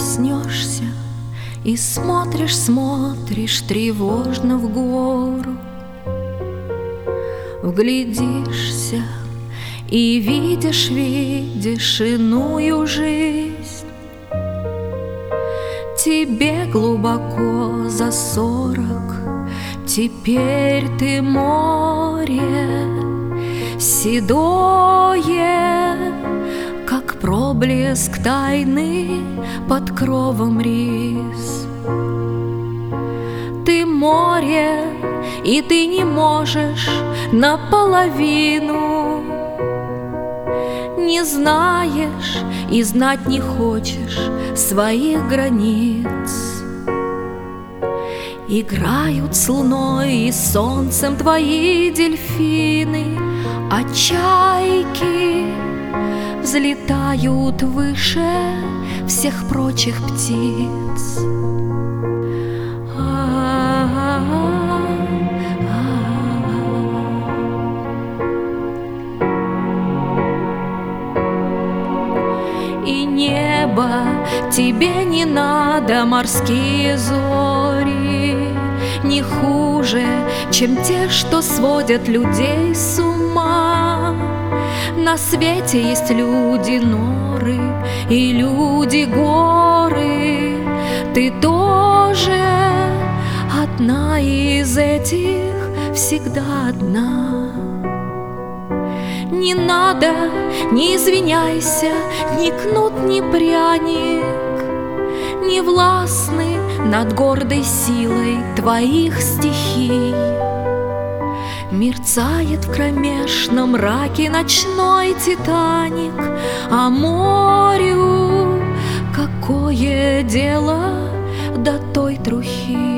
Проснешься и смотришь, смотришь тревожно в гору, вглядишься и видишь, видишь иную жизнь. Тебе глубоко за 40, теперь ты море седое, как проблеск тайны под кровом рис. Ты море, и ты не можешь наполовину. Не знаешь и знать не хочешь своих границ. Играют с луной и солнцем твои дельфины, а чайки взлетают выше всех прочих птиц. И небо тебе не надо, морские зори не хуже, чем те, что сводят людей с ума. На свете есть люди-норы и люди-горы. Ты тоже одна из этих, всегда одна. Не надо, не извиняйся, ни кнут, ни пряник не властны над гордой силой твоих стихий. Мерцает в кромешном мраке ночной Титаник, а морю какое дело до той трухи?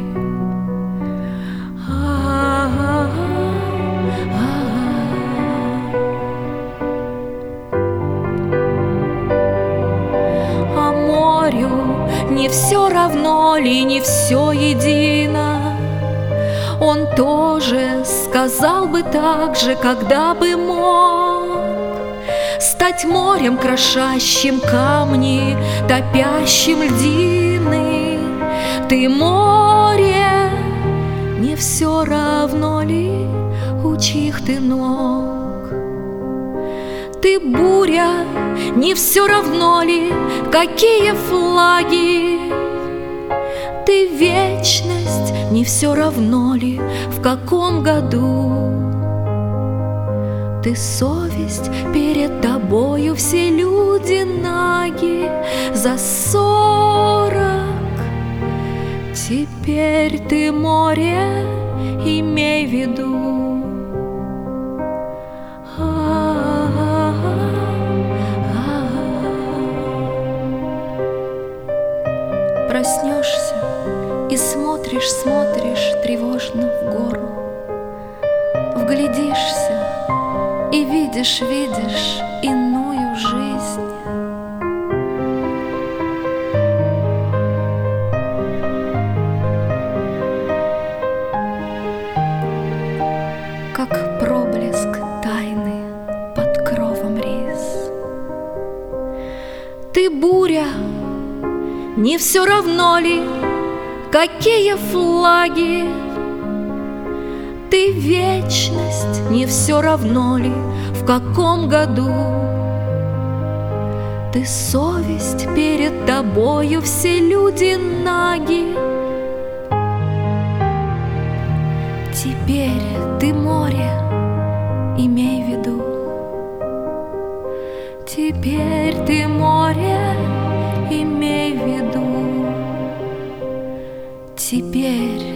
А морю не все равно ли, не все едино? Он тоже сказал бы так же, когда бы мог стать морем, крошащим камни, топящим льдины. Ты море, не все равно ли, у чьих ты ног? Ты буря, не все равно ли, какие флаги? Ты вечность, не все равно ли, в каком году? Ты совесть, перед тобою все люди наги за 40. Теперь ты море, имей в виду. Проснешься и смотришь, смотришь тревожно в гору, вглядишься и видишь, видишь иную жизнь. Как проблеск тайны под кровом рис. Ты буря, не все равно ли, какие флаги? Ты вечность, не все равно ли, в каком году? Ты совесть, перед тобою все люди наги. Теперь ты море, имей в виду. Теперь ты море, имей в виду. Теперь